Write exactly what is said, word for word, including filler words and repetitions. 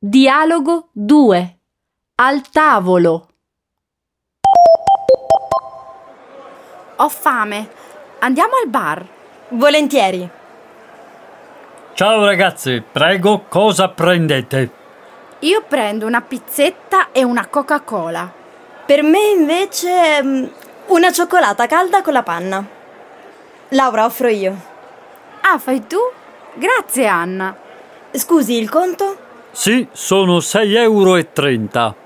Dialogo due. Al tavolo. Ho fame. Andiamo al bar. Volentieri. Ciao ragazzi, prego, cosa prendete? Io prendo una pizzetta e una Coca-Cola. Per me invece mm, una cioccolata calda con la panna. Laura, offro io. Ah, fai tu? Grazie, Anna. Scusi, il conto? Sì, sono sei euro e trenta.